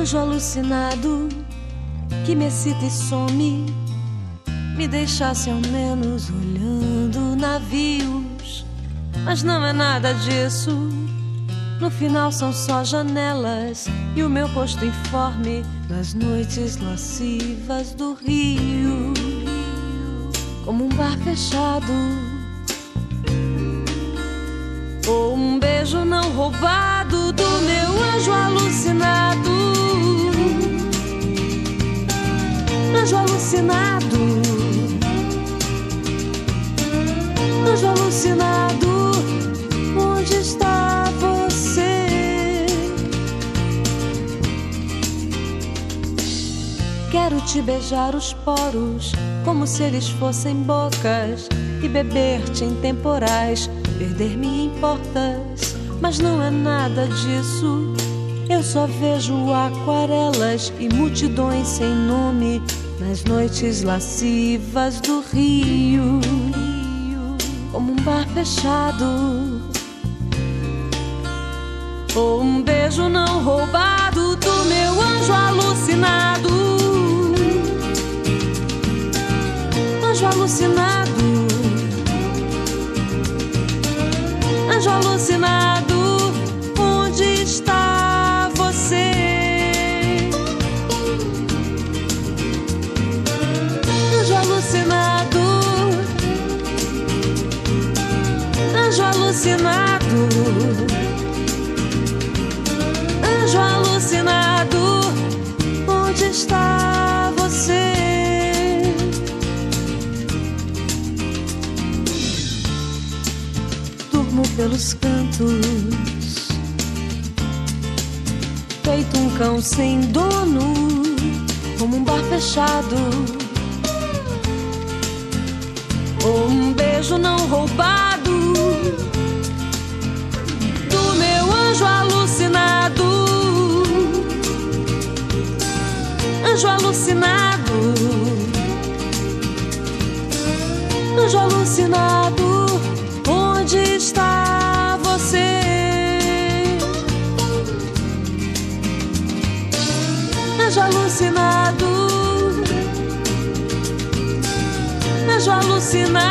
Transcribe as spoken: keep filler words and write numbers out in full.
Anjo alucinado que me excita e some, me deixasse ao menos olhando navios. Mas não é nada disso, no final são só janelas e o meu rosto informe nas noites lascivas do Rio. Como um bar fechado ou um beijo não roubado do meu anjo alucinado. Anjo alucinado, anjo alucinado, onde está você? Quero te beijar os poros como se eles fossem bocas e beber-te em temporais, perder-me em portas, mas não é nada disso. Eu só vejo aquarelas e multidões sem nome nas noites lascivas do Rio. Como um bar fechado ou um beijo não roubado do meu anjo alucinado. Anjo alucinado, anjo alucinado, onde está você? Anjo alucinado, anjo alucinado, anjo alucinado, onde está você? Durmo pelos cantos, feito um cão sem dono, como um bar fechado ou um beijo não roubado do meu anjo alucinado. Anjo alucinado, anjo alucinado, onde está você? Anjo alucinado, anjo alucinado,